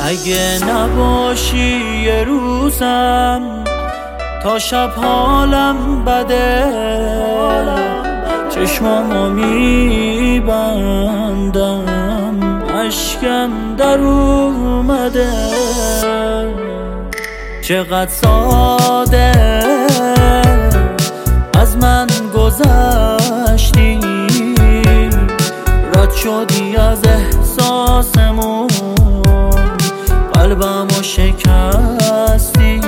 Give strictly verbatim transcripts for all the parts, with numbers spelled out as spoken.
اگه نباشی یه روزم تا شب حالم بده، چشمامو میبندم اشکم در اومده. چقدر ساده از من گذشتی، رد شدی از احساسمون، قلبمو شکستی.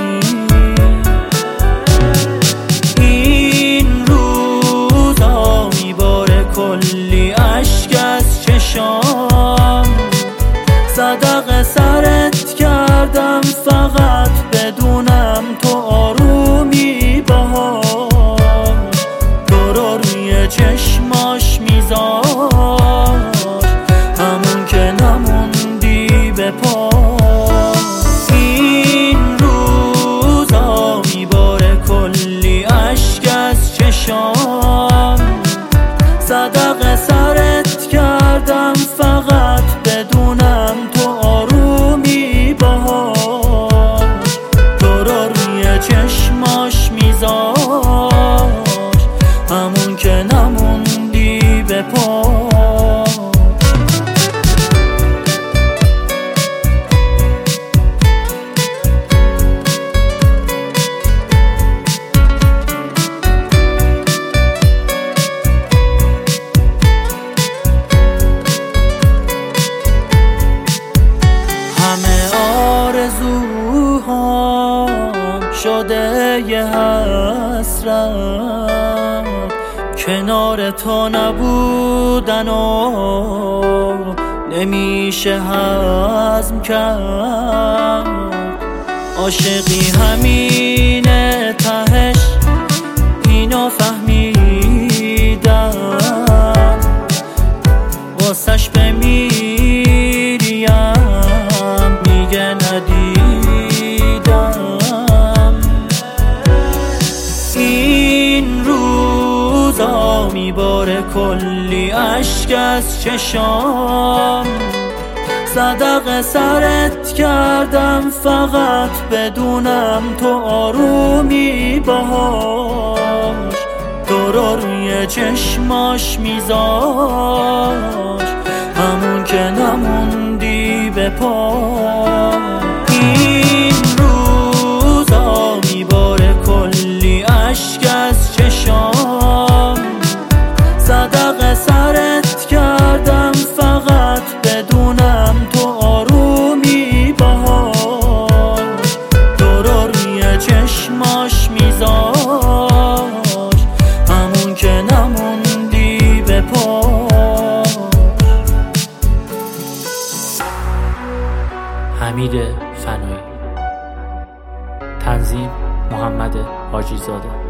این روزا میباره کلی اشک از چشام، صدقه سرت کردم فقط بدونم تو آرومی باهام. تو رو روی چشماش میذار همون که نموندی به پا. این روزا میباره کلی اشک از چشام، صدقه سرت کردم فقط بدونم تو آرومی باهاش. تو رو روی چشماش میذار همون که نموندی به پا. شده یه حسرت کنار تو نبودن و نمیشه هضم کرد. عاشقی همینه تهش، اینو فهمیدم، واسش بمیریم میگه ندیدم. این روزا میباره کلی اشک از چشام، صدقه سرت کردم فقط بدونم تو آرومی باهاش. تو رو روی چشماش میذار همون که نموندی به پا. این روزا میباره کلی اشک از چشام، صدقه سرت کردم فقط بدونم تو آرومی باهاش. تو رو روی چشماش میذار همون که نموندی به پا. حمید فنایی، تنظیم محمد حاجی زاده.